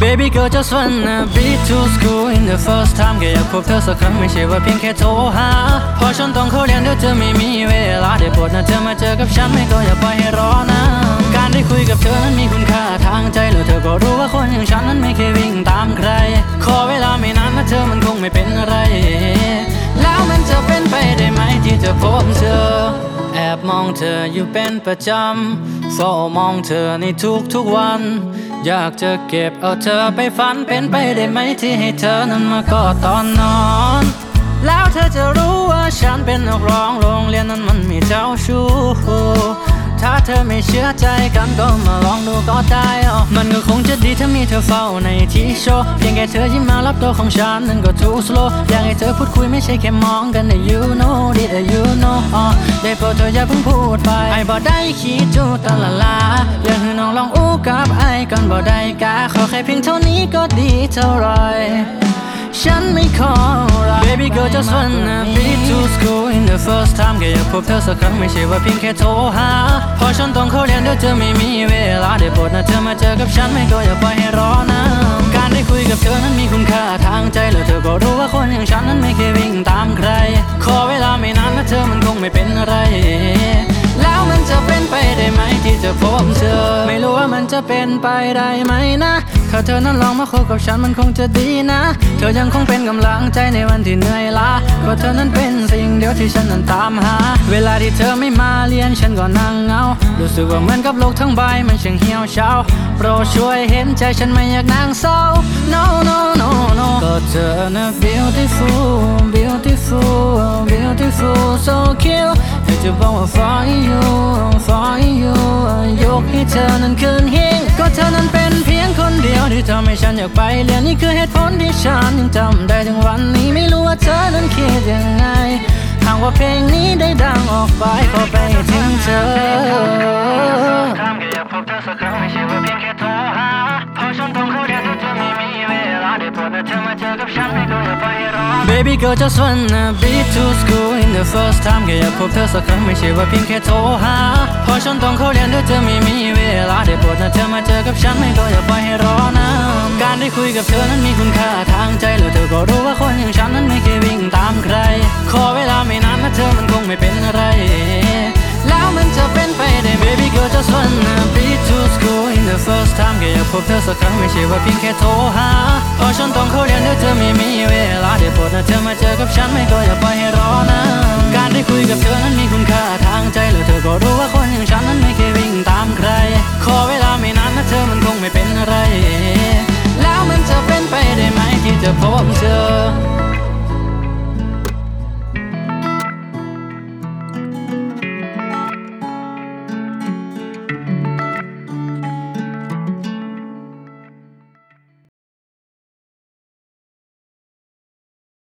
Baby girl just wanna be to school in the first time แค่อยากพบเธอสักครั้งไม่ใช่ว่าเพียงแค่โทรหาพอฉันต้องเข้าเรียนเดี๋ยวเธอไม่มีเวลาได้โปรดนะเธอมาเจอกับฉันไม่ก็อย่าปล่อยให้รอนะการได้คุยกับเธอนั้นมีคุณค่าทางใจแล้วเธอก็รู้ว่าคนอย่างฉันนั้นไม่เคยวิ่งตามใครขอเวลาไม่นานนะเธอมันคงไม่เป็นอะไรแล้วมันจะเป็นไปได้ไหมที่จะพบเธอแอบมองเธออยู่เป็นประจำเฝ้ามองเธอในทุกวันอยากจะเก็บเอาเธอไปฝันเป็นไปได้ไหมที่ให้เธอนั้นมากอดตอนนอนแล้วเธอจะรู้ว่าฉันเป็นนักร้องโรงเรียนนั้นมันมีเจ้าชู้ถ้าเธอไม่เชื่อใจกันก็มาลองดูก็ได้มันก็คงจะดีถ้ามีเธอเฝ้าในที่โชว์เพียงแค่เธอยิ้มมารับตัวของฉันนั้นก็ too slow อยากให้เธอพูดคุยไม่ใช่แค่มองกันแต่ you know did you know ได้โปรดเธออย่าเพิ่งพูดไปไอ้บ่ได้คิดจูตะละลาอยากให้น้องลองอู้กับไอ้ก่อนบ่ได้กะขอแค่เพียงเท่านี้ก็ดีเท่าไรฉันไม่ขออะไร Baby girl just wanna be to school in the first time แค่อยากพบเธอสักครั้งไม่ใช่ว่าเพียงแค่โทรหาพอฉันต้องเข้าเรียนเดี๋ยวเธอไม่มีเวลาได้โปรดนะเธอมาเจอกับฉันไม่ก็อย่าปล่อยให้รอนะการได้คุยกับเธอนั้นมีคุณค่าทางใจแล้วเธอก็รู้ว่าคนอย่างฉันนั้นไม่เคยวิ่งตามใครขอเวลาไม่นานนะเธอมันคงไม่เป็นอะไรแล้วมันจะเป็นไปได้ไหมที่จะพบเธอไม่รู้ว่ามันจะเป็นไปได้ไหมนะถ้าเธอนั้นลองมาคบกับฉันมันคงจะดีนะเธอยังคงเป็นกำลังใจในวันที่เหนื่อยล้าเพราะเธอนั้นเป็นสิ่งเดียวที่ฉันนั้นตามหาเวลาที่เธอไม่มาเรียนฉันก็นั่งเหงารู้สึกว่าเหมือนกับโลกทั้งใบมันช่างเหี่ยวเฉาโปรดช่วยเห็นใจฉันไม่อยากนั่งเศร้า no no no no ก็เธอน่ะ beautiful beautiful beautiful so cute เธอจะบอกว่า for you for you ยกให้เธอนั้นขึ้นหิ้งก็เธอนั้นเป็นเพียงคนเดียวที่ทำให้ฉันอยากไปเรียนนี่คือเหตุผลที่ฉันยังจำได้ถึงวันนี้ไม่รู้ว่าเธอนั้นคิดยังไงหากว่าเพลงนี้ได้ดังออกไปขอไปถึงเธอทำแค่อยากพบเธอสักครั้งไม่ใช่ว่าเพียงแค่โทรหาพอฉันต้องเข้าเรียนเธอไม่มีเวลาได้โปรดนะเธอมาเจอกับฉันไม่ก็อย่าไปรอ Baby girl just wanna be to school in the first time แค่อยากพบเธอสักครั้งไม่ใช่ว่าเพียงแค่โทรหาพอฉันต้องเข้าเรียนเธอไม่มีเวลาได้โปรดนะเธอมาเจอกับฉันไม่ก็อย่าปล่อยให้รอนะการได้คุยกับเธอนั้นมีคุณค่าทางใจแล้วเธอก็รู้ว่าคนอย่างฉันนั้นไม่เคยวิ่งตามใครขอเวลาไม่นานนะเธอมันคงไม่เป็นอะไรแล้วมันจะเป็นไปได้ Baby girl just wanna be to school in the first time แค่อยากพบเธอสักครั้งไม่ใช่ว่าเพียงแค่โทรหาพอฉันต้องเข้าเรียนเธอไม่มีเวลาได้โปรดนะเธอมาเจอกับฉันไม่ก็อย่าปล่อยให้รอนะการได้คุยกับเธอนั้นมีคุณค่าทางใจแล้วเธอก็รู้ว่าคนอย่างฉันนั้นไม่เคยวิ่งตามใครขอเวลาไม่นานนะเธอมันคงไม่เป็นอะไรแล้วมันจะเป็นไปได้ไหมที่จะพบเธอ